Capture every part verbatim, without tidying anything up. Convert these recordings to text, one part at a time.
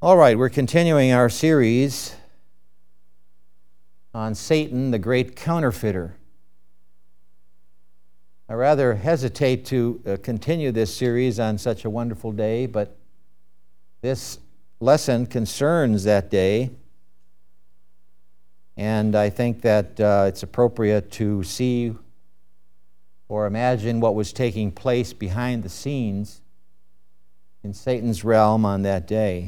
All right, we're continuing our series on Satan, the great counterfeiter. I rather hesitate to uh, continue this series on such a wonderful day, but this lesson concerns that day, and I think that uh, it's appropriate to see or imagine what was taking place behind the scenes in Satan's realm on that day.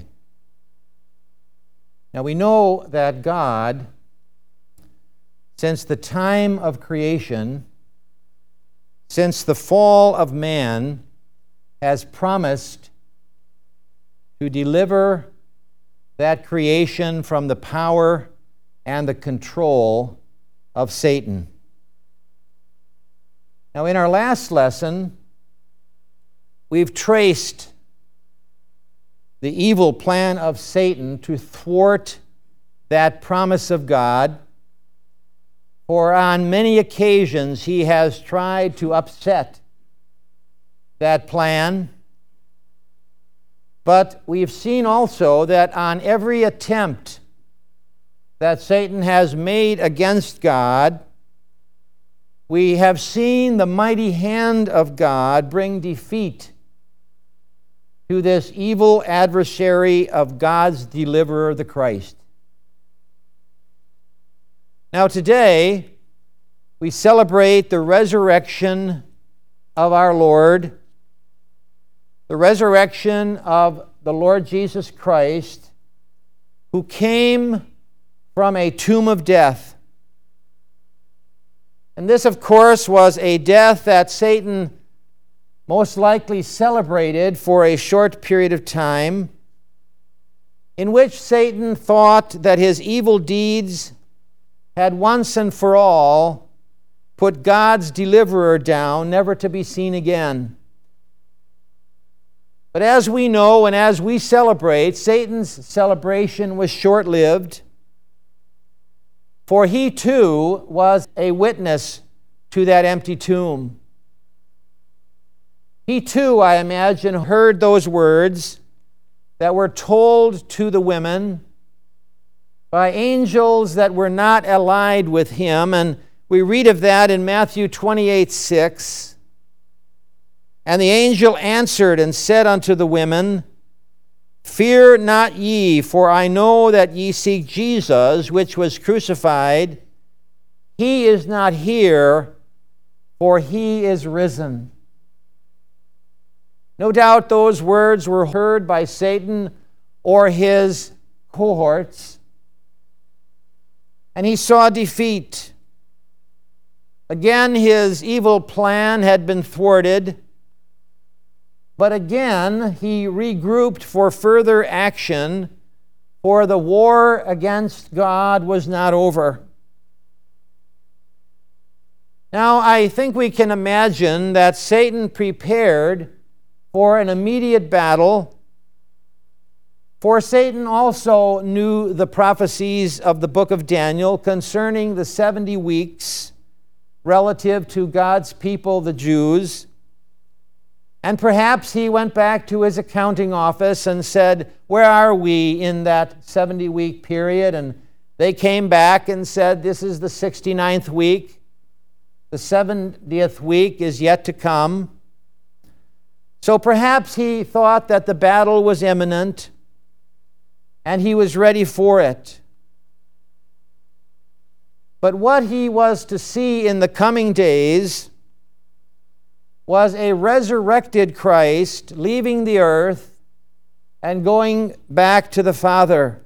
Now we know that God, since the time of creation, since the fall of man, has promised to deliver that creation from the power and the control of Satan. Now, in our last lesson, we've traced the evil plan of Satan to thwart that promise of God, for on many occasions he has tried to upset that plan. But we've seen also that on every attempt that Satan has made against God, we have seen the mighty hand of God bring defeat to this evil adversary of God's deliverer, the Christ. Now today, we celebrate the resurrection of our Lord, the resurrection of the Lord Jesus Christ, who came from a tomb of death. And this, of course, was a death that Satan most likely celebrated for a short period of time, in which Satan thought that his evil deeds had once and for all put God's deliverer down, never to be seen again. But as we know and as we celebrate, Satan's celebration was short-lived, for he too was a witness to that empty tomb. He too, I imagine, heard those words that were told to the women by angels that were not allied with him. And we read of that in Matthew twenty-eight six. And the angel answered and said unto the women, Fear not ye, for I know that ye seek Jesus, which was crucified. He is not here, for he is risen. No doubt those words were heard by Satan or his cohorts, and he saw defeat. Again, his evil plan had been thwarted, but again he regrouped for further action, for the war against God was not over. Now, I think we can imagine that Satan prepared for an immediate battle, for Satan also knew the prophecies of the book of Daniel concerning the seventy weeks relative to God's people, the Jews. And perhaps he went back to his accounting office and said, where are we in that seventy-week period? And they came back and said, this is the sixty-ninth week. The seventieth week is yet to come. So perhaps he thought that the battle was imminent, and he was ready for it. But what he was to see in the coming days was a resurrected Christ leaving the earth and going back to the Father.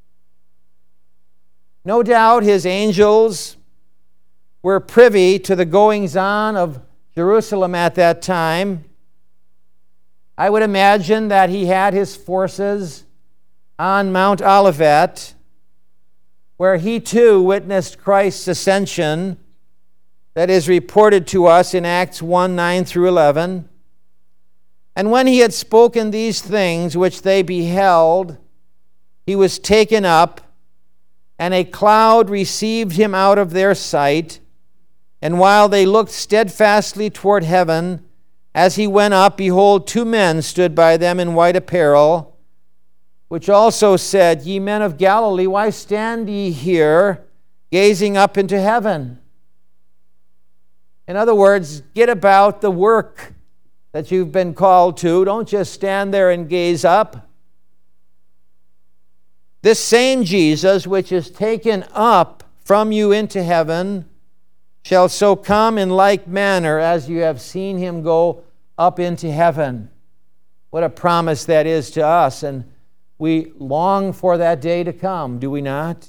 No doubt his angels were privy to the goings-on of Jerusalem at that time. I would imagine that he had his forces on Mount Olivet, where he too witnessed Christ's ascension that is reported to us in Acts one, nine through eleven. And when he had spoken these things which they beheld, he was taken up, and a cloud received him out of their sight. And while they looked steadfastly toward heaven, as he went up, behold, two men stood by them in white apparel, which also said, Ye men of Galilee, why stand ye here, gazing up into heaven? In other words, get about the work that you've been called to. Don't just stand there and gaze up. This same Jesus, which is taken up from you into heaven, shall so come in like manner as you have seen him go up into heaven. What a promise that is to us, and we long for that day to come, do we not?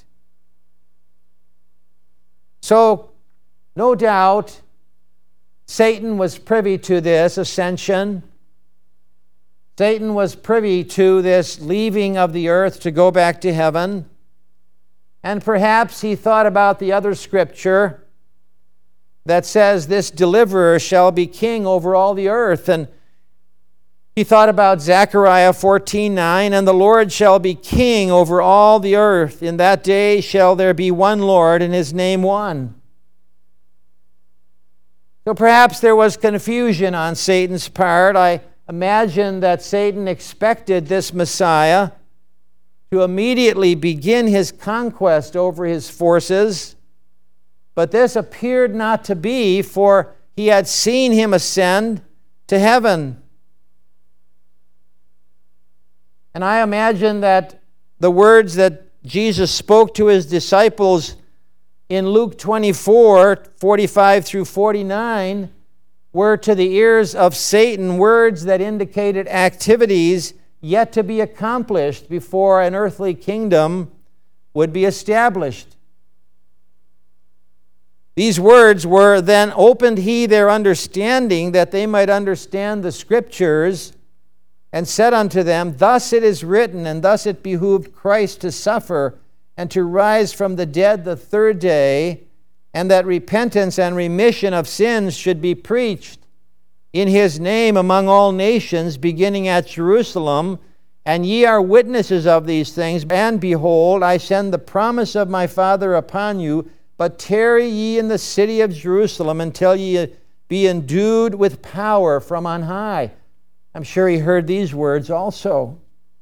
So, no doubt, Satan was privy to this ascension. Satan was privy to this leaving of the earth to go back to heaven. And perhaps he thought about the other scripture that says this deliverer shall be king over all the earth. And he thought about Zechariah fourteen nine, and the Lord shall be king over all the earth. In that day shall there be one Lord, and his name one. So perhaps there was confusion on Satan's part. I imagine that Satan expected this Messiah to immediately begin his conquest over his forces, but this appeared not to be, for he had seen him ascend to heaven. And I imagine that the words that Jesus spoke to his disciples in Luke twenty-four, forty-five through forty-nine, were to the ears of Satan words that indicated activities yet to be accomplished before an earthly kingdom would be established. These words were, Then opened he their understanding, that they might understand the Scriptures, and said unto them, Thus it is written, and thus it behooved Christ to suffer, and to rise from the dead the third day, and that repentance and remission of sins should be preached in his name among all nations, beginning at Jerusalem. And ye are witnesses of these things. And behold, I send the promise of my Father upon you, but tarry ye in the city of Jerusalem until ye be endued with power from on high. I'm sure he heard these words also.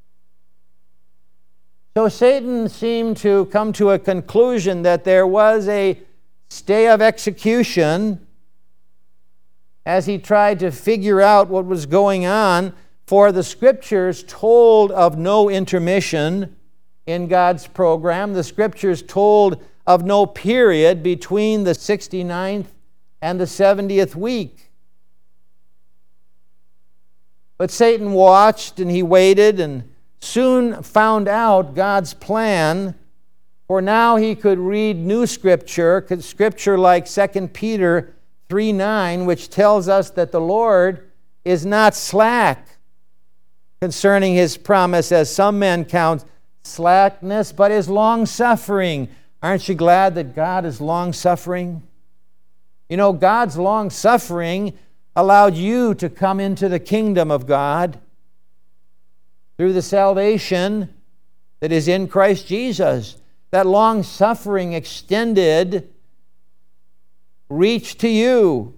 So Satan seemed to come to a conclusion that there was a stay of execution as he tried to figure out what was going on, for the Scriptures told of no intermission in God's program. The Scriptures told of no period between the sixty-ninth and the seventieth week. But Satan watched and he waited and soon found out God's plan, for now he could read new Scripture, Scripture like Second Peter three nine, which tells us that the Lord is not slack concerning his promise, as some men count slackness, but is long-suffering. Aren't you glad that God is long-suffering? You know, God's long-suffering allowed you to come into the kingdom of God through the salvation that is in Christ Jesus. That long-suffering extended reach to you.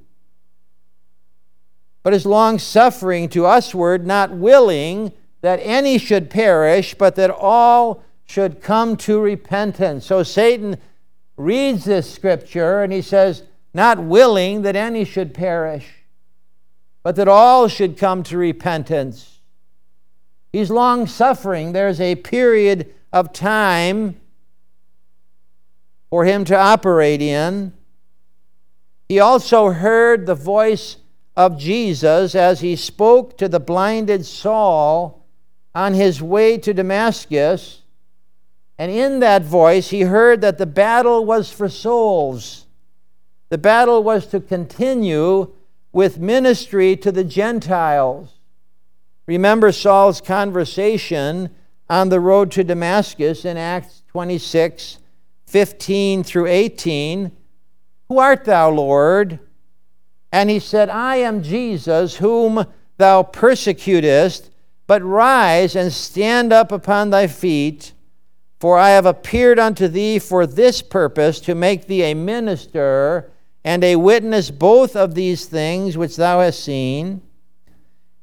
But his long-suffering to usward, not willing that any should perish, but that all should come to repentance. So Satan reads this scripture and he says, not willing that any should perish, but that all should come to repentance. He's long-suffering. There's a period of time for him to operate in. He also heard the voice of Jesus as he spoke to the blinded Saul on his way to Damascus. And in that voice, he heard that the battle was for souls. The battle was to continue with ministry to the Gentiles. Remember Saul's conversation on the road to Damascus in Acts twenty-six, fifteen through eighteen. Who art thou, Lord? And he said, I am Jesus, whom thou persecutest, but rise and stand up upon thy feet, for I have appeared unto thee for this purpose, to make thee a minister and a witness both of these things which thou hast seen,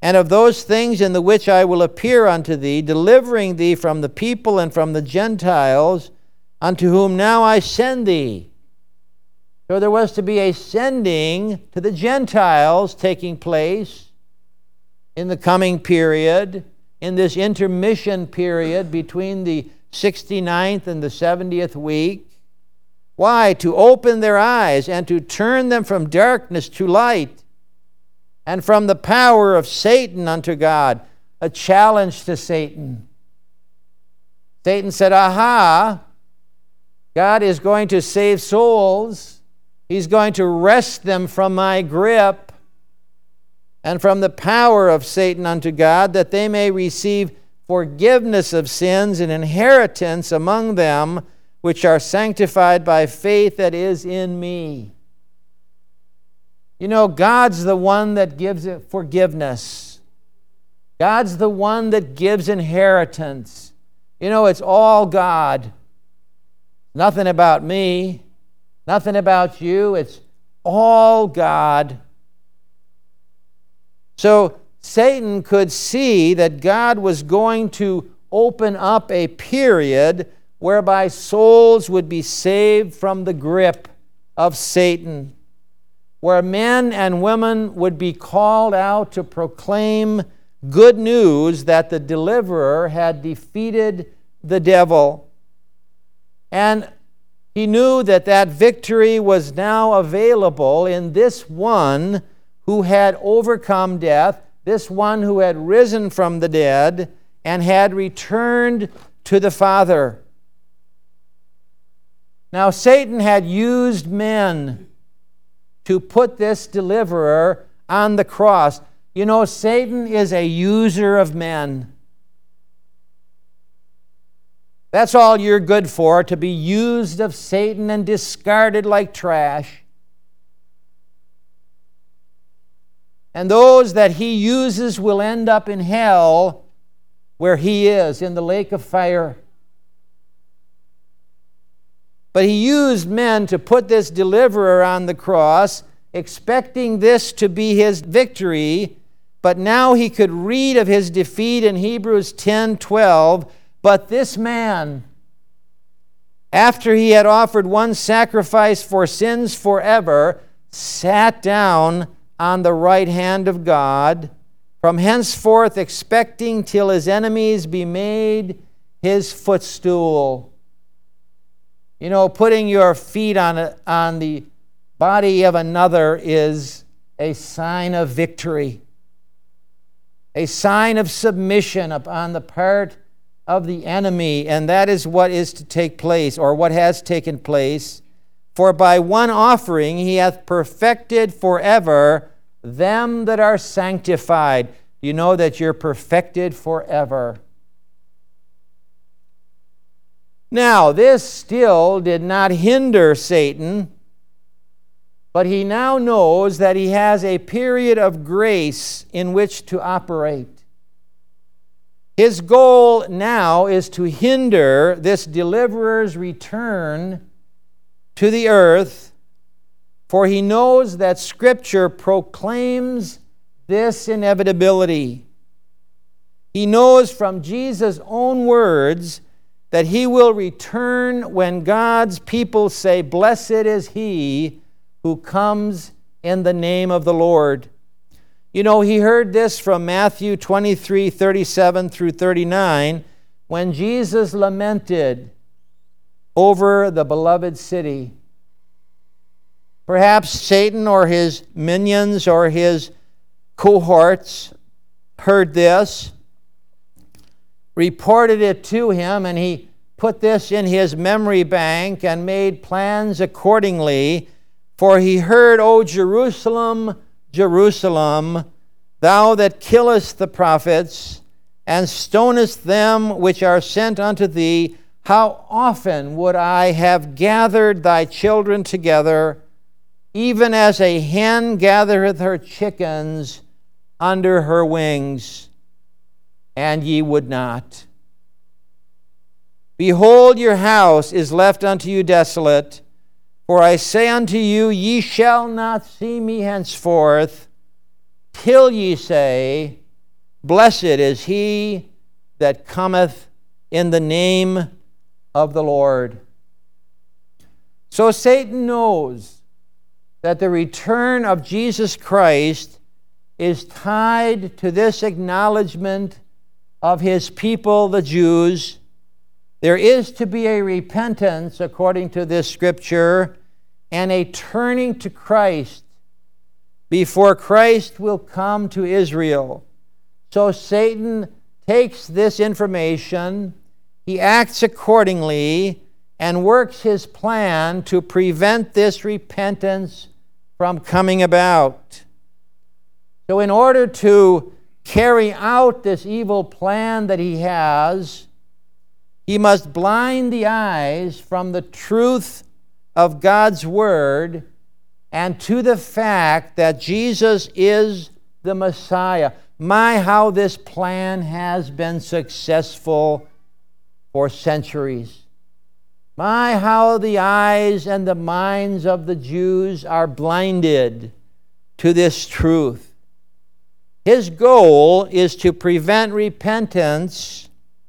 and of those things in the which I will appear unto thee, delivering thee from the people and from the Gentiles, unto whom now I send thee. So there was to be a sending to the Gentiles taking place in the coming period, in this intermission period between the sixty-ninth and the seventieth week. Why? To open their eyes and to turn them from darkness to light, and from the power of Satan unto God. A challenge to Satan. Satan said, aha, God is going to save souls. He's going to wrest them from my grip and from the power of Satan unto God, that they may receive forgiveness of sins and inheritance among them which are sanctified by faith that is in me. You know, God's the one that gives it forgiveness. God's the one that gives inheritance. You know, it's all God. Nothing about me. Nothing about you. It's all God. So Satan could see that God was going to open up a period whereby souls would be saved from the grip of Satan, where men and women would be called out to proclaim good news that the deliverer had defeated the devil. And he knew that that victory was now available in this one who had overcome death, this one who had risen from the dead and had returned to the Father. Now, Satan had used men to put this deliverer on the cross. You know, Satan is a user of men. That's all you're good for, to be used of Satan and discarded like trash. And those that he uses will end up in hell, where he is, in the lake of fire. But he used men to put this deliverer on the cross, expecting this to be his victory. But now he could read of his defeat in Hebrews ten twelve. But this man, after he had offered one sacrifice for sins forever, sat down on the right hand of God, from henceforth expecting till his enemies be made his footstool. You know, putting your feet on, a, on the body of another is a sign of victory, a sign of submission upon the part of the enemy, and that is what is to take place, or what has taken place. For by one offering he hath perfected forever them that are sanctified. You know that you're perfected forever. Now, this still did not hinder Satan, but he now knows that he has a period of grace in which to operate. His goal now is to hinder this deliverer's return to the earth, for he knows that Scripture proclaims this inevitability. He knows from Jesus' own words that he will return when God's people say, "Blessed is he who comes in the name of the Lord." You know, he heard this from Matthew twenty-three, thirty-seven through thirty-nine, when Jesus lamented over the beloved city. Perhaps Satan or his minions or his cohorts heard this, reported it to him, and he put this in his memory bank and made plans accordingly. For he heard, "O Jerusalem, Jerusalem, thou that killest the prophets, and stonest them which are sent unto thee, how often would I have gathered thy children together, even as a hen gathereth her chickens under her wings, and ye would not. Behold, your house is left unto you desolate. For I say unto you, ye shall not see me henceforth, till ye say, Blessed is he that cometh in the name of the Lord. So Satan knows that the return of Jesus Christ is tied to this acknowledgement of his people, the Jews. There is to be a repentance, according to this scripture, and a turning to Christ before Christ will come to Israel. So Satan takes this information, he acts accordingly, and works his plan to prevent this repentance from coming about. So in order to carry out this evil plan that he has, he must blind the eyes from the truth of God's word and to the fact that Jesus is the Messiah. My, how this plan has been successful for centuries. My, how the eyes and the minds of the Jews are blinded to this truth. His goal is to prevent repentance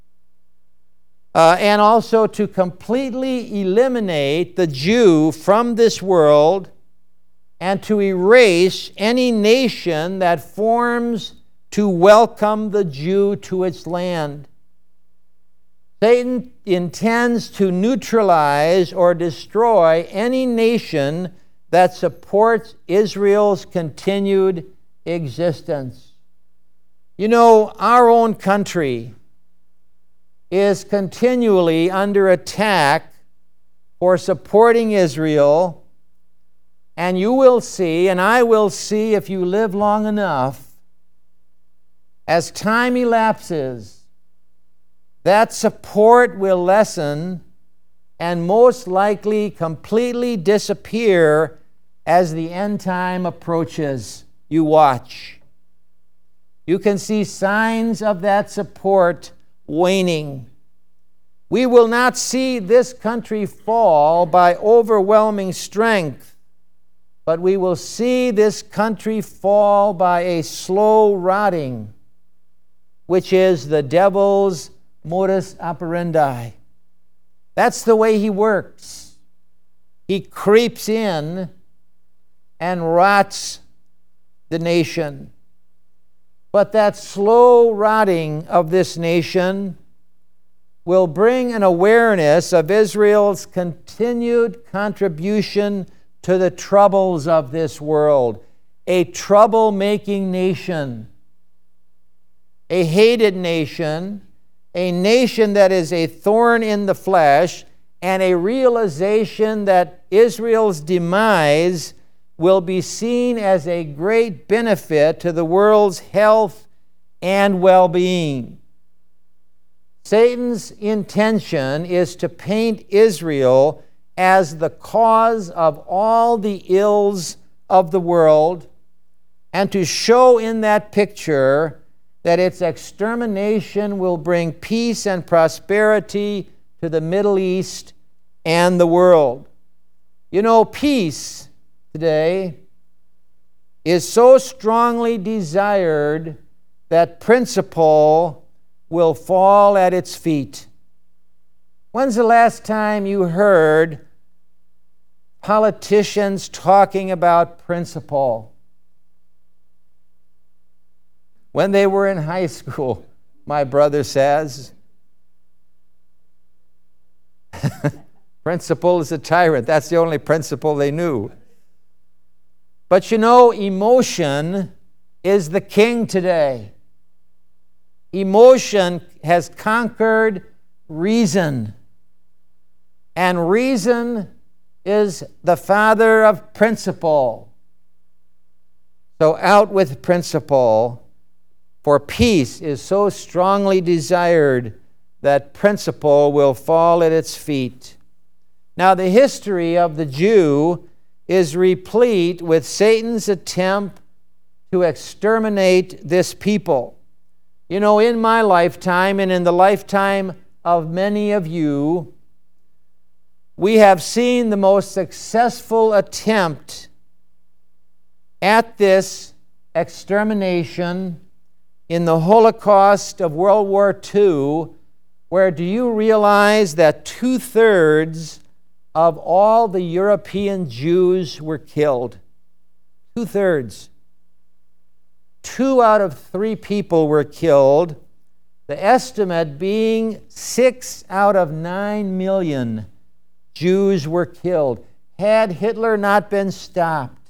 uh, and also to completely eliminate the Jew from this world and to erase any nation that forms to welcome the Jew to its land. Satan intends to neutralize or destroy any nation that supports Israel's continued existence. You know, our own country is continually under attack for supporting Israel, and you will see, and I will see if you live long enough, as time elapses, that support will lessen and most likely completely disappear as the end time approaches. You watch. You can see signs of that support waning. We will not see this country fall by overwhelming strength, but we will see this country fall by a slow rotting, which is the devil's modus operandi. That's the way he works. He creeps in and rots the nation. But that slow rotting of this nation will bring an awareness of Israel's continued contribution to the troubles of this world. A trouble-making nation, a hated nation, a nation that is a thorn in the flesh, and a realization that Israel's demise will be seen as a great benefit to the world's health and well-being. Satan's intention is to paint Israel as the cause of all the ills of the world and to show in that picture that its extermination will bring peace and prosperity to the Middle East and the world. You know, peace today is so strongly desired that principle will fall at its feet. When's the last time you heard politicians talking about principle? When they were in high school, my brother says. Principle is a tyrant. That's the only principle they knew. But you know, emotion is the king today. Emotion has conquered reason. And reason is the father of principle. So out with principle. For peace is so strongly desired that principle will fall at its feet. Now, the history of the Jew is replete with Satan's attempt to exterminate this people. You know, in my lifetime and in the lifetime of many of you, we have seen the most successful attempt at this extermination in the Holocaust of World War Two, where do you realize that two-thirds of all the European Jews were killed? Two-thirds. Two out of three people were killed. The estimate being six out of nine million Jews were killed. Had Hitler not been stopped,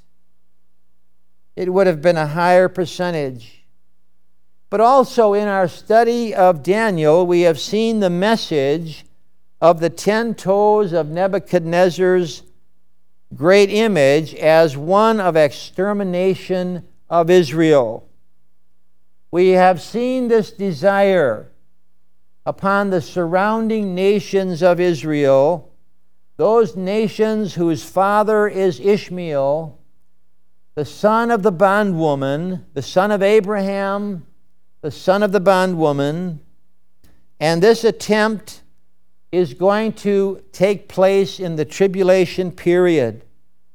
it would have been a higher percentage. But also in our study of Daniel, we have seen the message of the ten toes of Nebuchadnezzar's great image as one of extermination of Israel. We have seen this desire upon the surrounding nations of Israel, those nations whose father is Ishmael, the son of the bondwoman, the son of Abraham, the son of the bondwoman, and this attempt is going to take place in the tribulation period.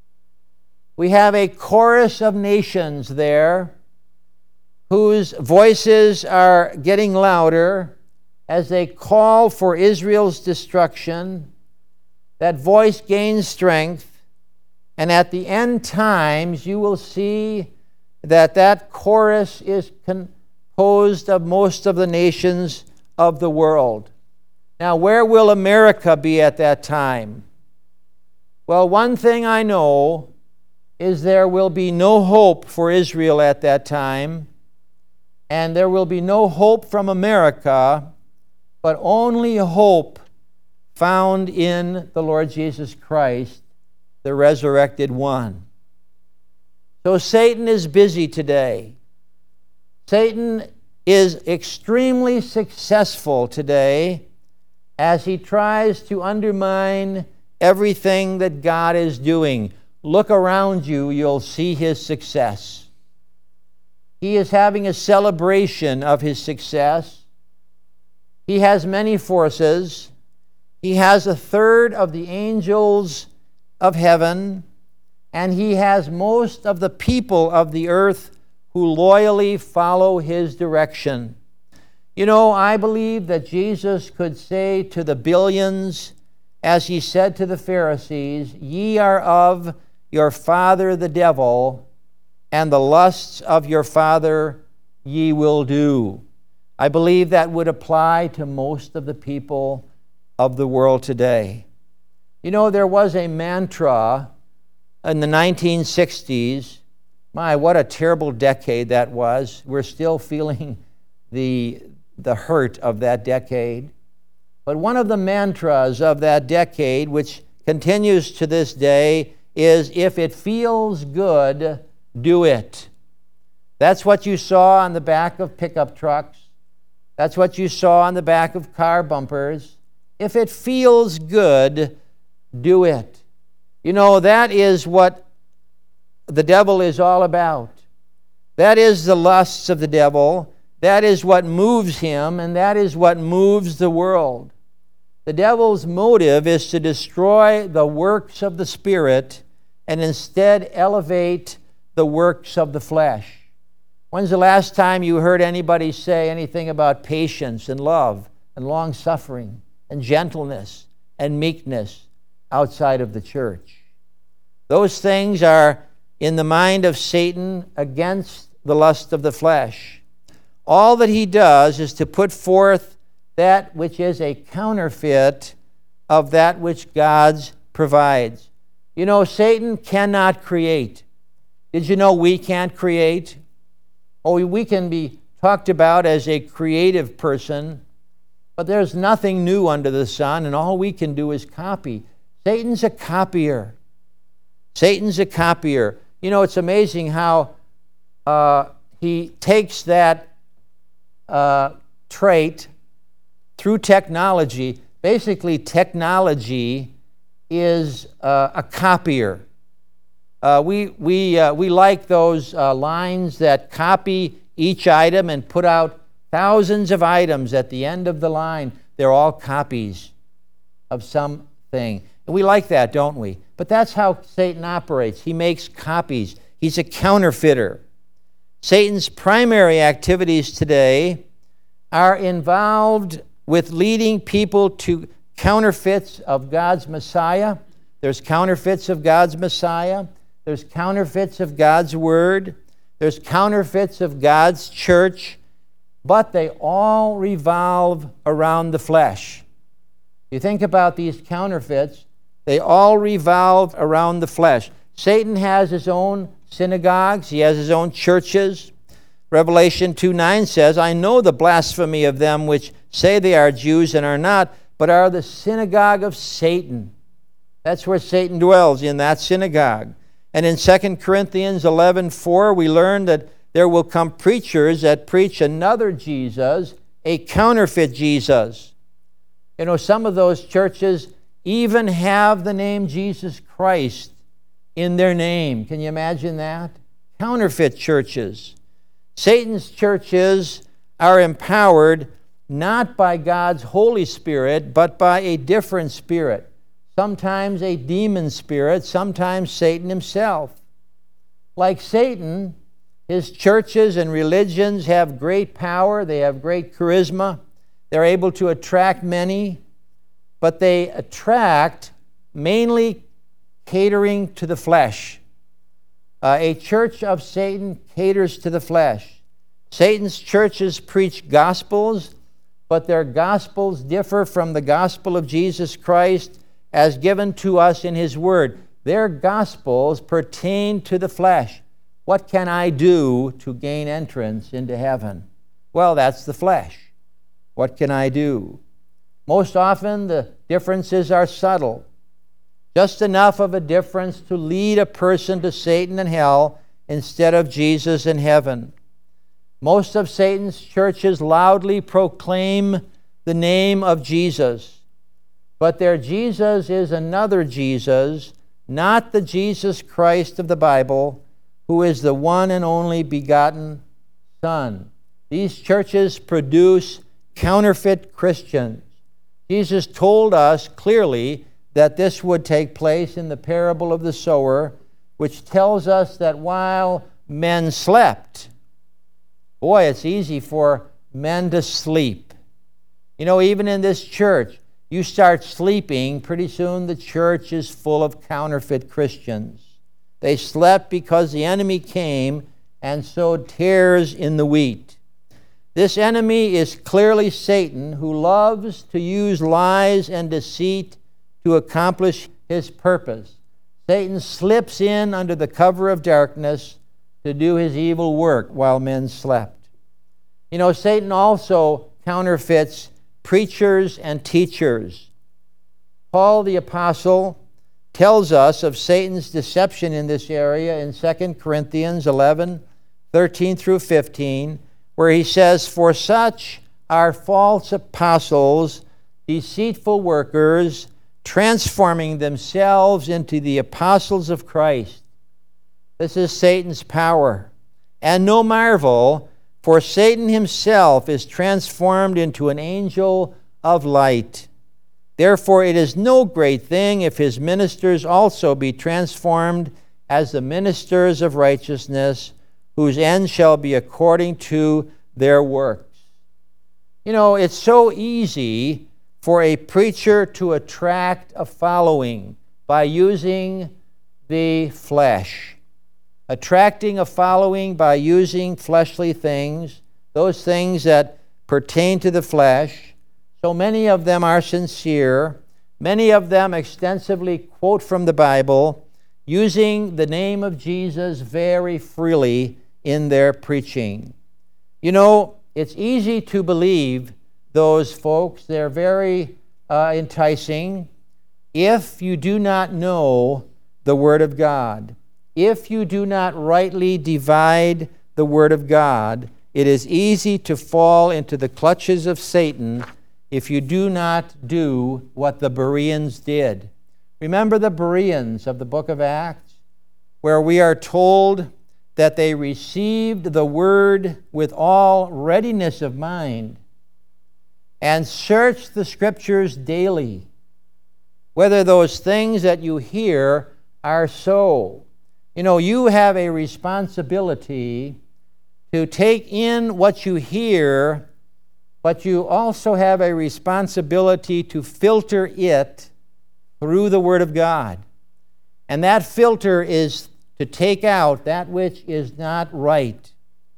We have a chorus of nations there whose voices are getting louder as they call for Israel's destruction. That voice gains strength, and at the end times you will see that that chorus is composed of most of the nations of the world. Now, where will America be at that time? Well, one thing I know is there will be no hope for Israel at that time, and there will be no hope from America, but only hope found in the Lord Jesus Christ, the resurrected one. So Satan is busy today. Satan is extremely successful today as he tries to undermine everything that God is doing. Look around you, you'll see his success. He is having a celebration of his success. He has many forces. He has a third of the angels of heaven, and he has most of the people of the earth who loyally follow his direction. You know, I believe that Jesus could say to the billions, as he said to the Pharisees, "Ye are of your father the devil, and the lusts of your father ye will do." I believe that would apply to most of the people of the world today. You know, there was a mantra in the nineteen sixties. My, what a terrible decade that was. We're still feeling the, the hurt of that decade. But one of the mantras of that decade, which continues to this day, is, "If it feels good, do it." That's what you saw on the back of pickup trucks. That's what you saw on the back of car bumpers. If it feels good, do it. You know, that is what the devil is all about. That is the lusts of the devil. That is what moves him, and that is what moves the world. The devil's motive is to destroy the works of the Spirit and instead elevate the works of the flesh. When's the last time you heard anybody say anything about patience and love and long-suffering and gentleness and meekness outside of the church? Those things are in the mind of Satan against the lust of the flesh. All that he does is to put forth that which is a counterfeit of that which God provides. You know, Satan cannot create. Did you know we can't create? Oh, we can be talked about as a creative person, but there's nothing new under the sun, and all we can do is copy. Satan's a copier. Satan's a copier. You know, it's amazing how uh, he takes that uh, trait through technology. Basically, technology is uh, a copier. Uh, we we uh, we like those uh, lines that copy each item and put out thousands of items at the end of the line. They're all copies of something. And we like that, don't we? But that's how Satan operates. He makes copies. He's a counterfeiter. Satan's primary activities today are involved with leading people to counterfeits of God's Messiah. There's counterfeits of God's Messiah. There's counterfeits of God's Word. There's counterfeits of God's church. But they all revolve around the flesh. You think about these counterfeits, they all revolve around the flesh. Satan has his own synagogues. He has his own churches. Revelation two nine says, I know the blasphemy of them which say they are Jews and are not, but are the synagogue of Satan. That's where Satan dwells, in that synagogue. And in Second Corinthians eleven four, we learn that there will come preachers that preach another Jesus, a counterfeit Jesus. You know, some of those churches even have the name Jesus Christ in their name. Can you imagine that? Counterfeit churches. Satan's churches are empowered not by God's Holy Spirit, but by a different spirit. Sometimes a demon spirit, sometimes Satan himself. Like Satan, his churches and religions have great power, they have great charisma, they're able to attract many, but they attract mainly catering to the flesh. Uh, a church of Satan caters to the flesh. Satan's churches preach gospels, but their gospels differ from the gospel of Jesus Christ as given to us in His Word. Their gospels pertain to the flesh. What can I do to gain entrance into heaven? Well, that's the flesh. What can I do? Most often, the differences are subtle. Just enough of a difference to lead a person to Satan and hell instead of Jesus and heaven. Most of Satan's churches loudly proclaim the name of Jesus, but their Jesus is another Jesus, not the Jesus Christ of the Bible, who is the one and only begotten Son. These churches produce counterfeit Christians. Jesus told us clearly that this would take place in the parable of the sower, which tells us that while men slept, boy, it's easy for men to sleep. You know, even in this church, you start sleeping, pretty soon the church is full of counterfeit Christians. They slept because the enemy came and sowed tares in the wheat. This enemy is clearly Satan, who loves to use lies and deceit to accomplish his purpose. Satan slips in under the cover of darkness to do his evil work while men slept. You know, Satan also counterfeits preachers and teachers. Paul the Apostle tells us of Satan's deception in this area in Second Corinthians eleven, thirteen through fifteen, where he says, For such are false apostles, deceitful workers, transforming themselves into the apostles of Christ. This is Satan's power. And no marvel, for Satan himself is transformed into an angel of light. Therefore, it is no great thing if his ministers also be transformed as the ministers of righteousness, whose end shall be according to their works. You know, it's so easy for a preacher to attract a following by using the flesh. Attracting a following by using fleshly things, those things that pertain to the flesh. So many of them are sincere. Many of them extensively quote from the Bible, using the name of Jesus very freely in their preaching. You know, it's easy to believe those folks. They're very uh, enticing if you do not know the Word of God. If you do not rightly divide the Word of God, it is easy to fall into the clutches of Satan if you do not do what the Bereans did. Remember the Bereans of the book of Acts, where we are told that they received the Word with all readiness of mind and searched the Scriptures daily, whether those things that you hear are so. You know, you have a responsibility to take in what you hear, but you also have a responsibility to filter it through the Word of God. And that filter is to take out that which is not right.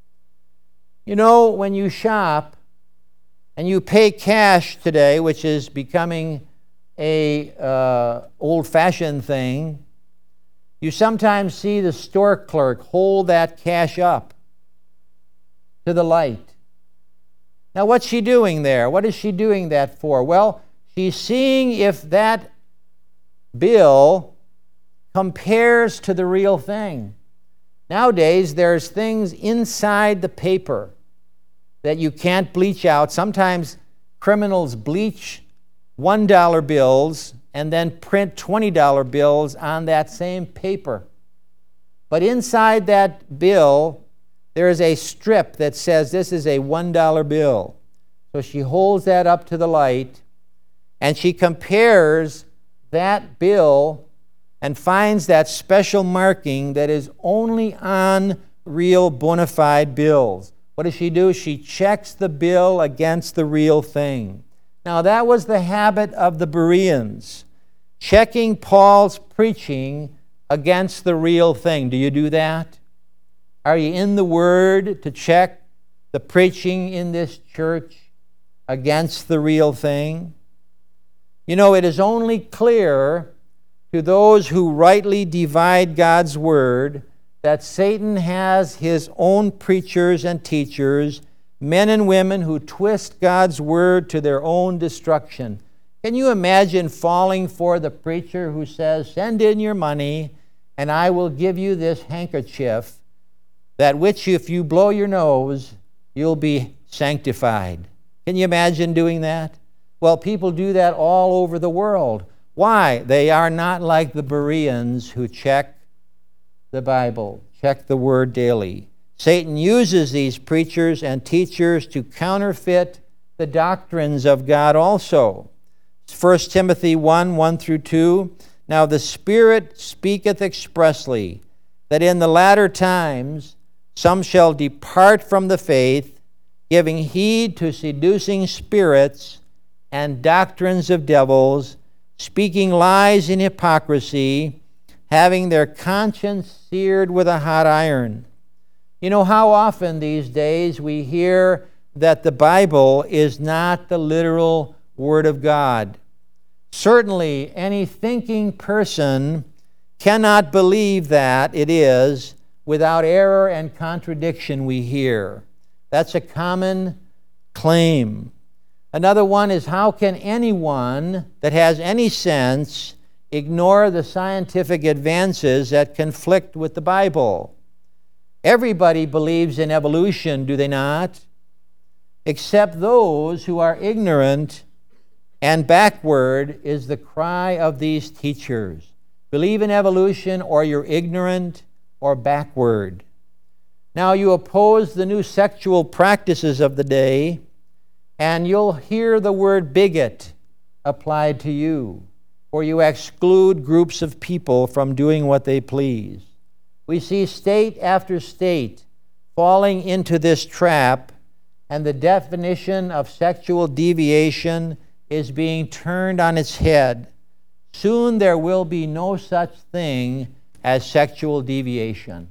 You know, when you shop and you pay cash today, which is becoming a uh, old-fashioned thing, you sometimes see the store clerk hold that cash up to the light. Now, what's she doing there? What is she doing that for? Well, she's seeing if that bill compares to the real thing. Nowadays, there's things inside the paper that you can't bleach out. Sometimes criminals bleach one dollar bills and then print twenty dollar bills on that same paper. But inside that bill, there is a strip that says this is a one dollar bill. So she holds that up to the light, and she compares that bill and finds that special marking that is only on real bona fide bills. What does she do? She checks the bill against the real thing. Now, that was the habit of the Bereans, checking Paul's preaching against the real thing. Do you do that? Are you in the Word to check the preaching in this church against the real thing? You know, it is only clear to those who rightly divide God's Word that Satan has his own preachers and teachers, men and women who twist God's Word to their own destruction. Can you imagine falling for the preacher who says, "Send in your money, and I will give you this handkerchief, that which if you blow your nose, you'll be sanctified"? Can you imagine doing that? Well, people do that all over the world. Why? They are not like the Bereans who check the Bible, check the Word daily. Satan uses these preachers and teachers to counterfeit the doctrines of God also. First Timothy one, one through two, "Now the Spirit speaketh expressly, that in the latter times some shall depart from the faith, giving heed to seducing spirits and doctrines of devils, speaking lies in hypocrisy, having their conscience seared with a hot iron." You know how often these days we hear that the Bible is not the literal Word of God. Certainly, any thinking person cannot believe that it is without error and contradiction, we hear. That's a common claim. Another one is, how can anyone that has any sense ignore the scientific advances that conflict with the Bible? Everybody believes in evolution, do they not? Except those who are ignorant and backward is the cry of these teachers. Believe in evolution, or you're ignorant or backward. Now, you oppose the new sexual practices of the day, and you'll hear the word bigot applied to you, or you exclude groups of people from doing what they please. We see state after state falling into this trap, and the definition of sexual deviation is being turned on its head. Soon there will be no such thing as sexual deviation.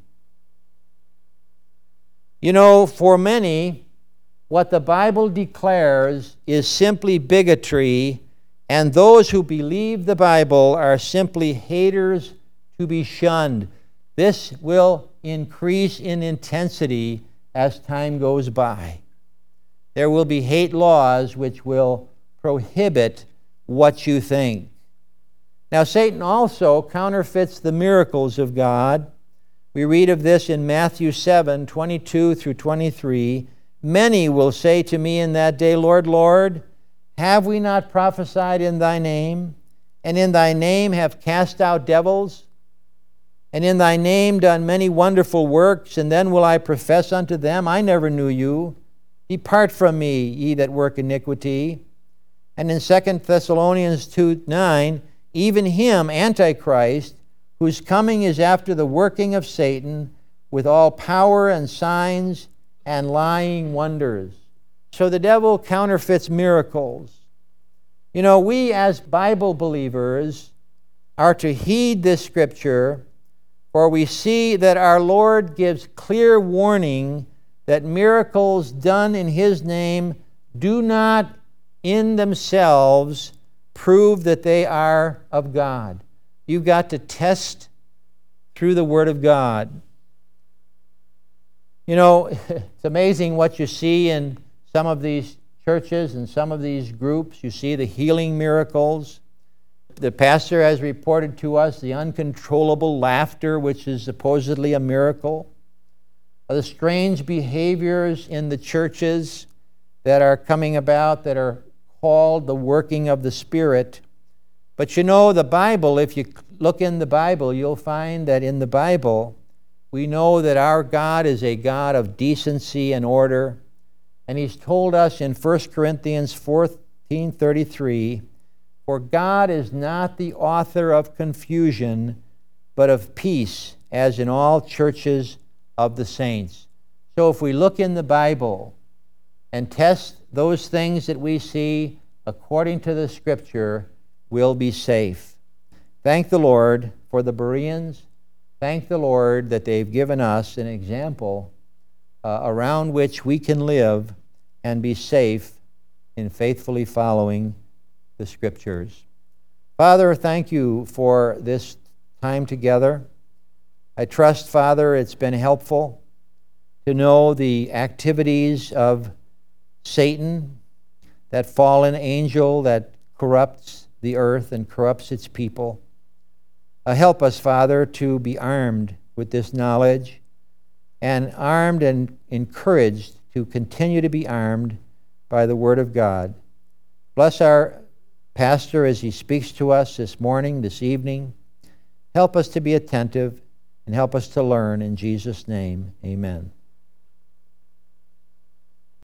You know, for many, what the Bible declares is simply bigotry, and those who believe the Bible are simply haters to be shunned. This will increase in intensity as time goes by. There will be hate laws which will prohibit what you think. Now, Satan also counterfeits the miracles of God. We read of this in Matthew seven, twenty-two through twenty-three. "Many will say to me in that day, Lord, Lord, have we not prophesied in thy name, and in thy name have cast out devils, and in thy name done many wonderful works? And then will I profess unto them, I never knew you. Depart from me, ye that work iniquity." And in Second Thessalonians two, nine, "Even him, Antichrist, whose coming is after the working of Satan, with all power and signs and lying wonders. So the devil counterfeits miracles. You know, we as Bible believers are to heed this scripture, for we see that our Lord gives clear warning that miracles done in His name do not in themselves prove that they are of God. You've got to test through the Word of God. You know, it's amazing what you see in some of these churches and some of these groups. You see the healing miracles. The pastor has reported to us the uncontrollable laughter, which is supposedly a miracle. The strange behaviors in the churches that are coming about that are called the working of the Spirit. But you know, the Bible, if you look in the Bible, you'll find that in the Bible, we know that our God is a God of decency and order. And He's told us in First Corinthians fourteen thirty-three, "For God is not the author of confusion, but of peace, as in all churches of the saints." So if we look in the Bible and test those things that we see according to the Scripture, we'll be safe. Thank the Lord for the Bereans. Thank the Lord that they've given us an example uh, around which we can live and be safe in faithfully following the Scriptures. Father, thank you for this time together. I trust, Father, it's been helpful to know the activities of Satan, that fallen angel that corrupts the earth and corrupts its people. Uh, help us, Father, to be armed with this knowledge, and armed and encouraged to continue to be armed by the Word of God. Bless our pastor as he speaks to us this morning, this evening. Help us to be attentive and help us to learn. In Jesus' name, amen.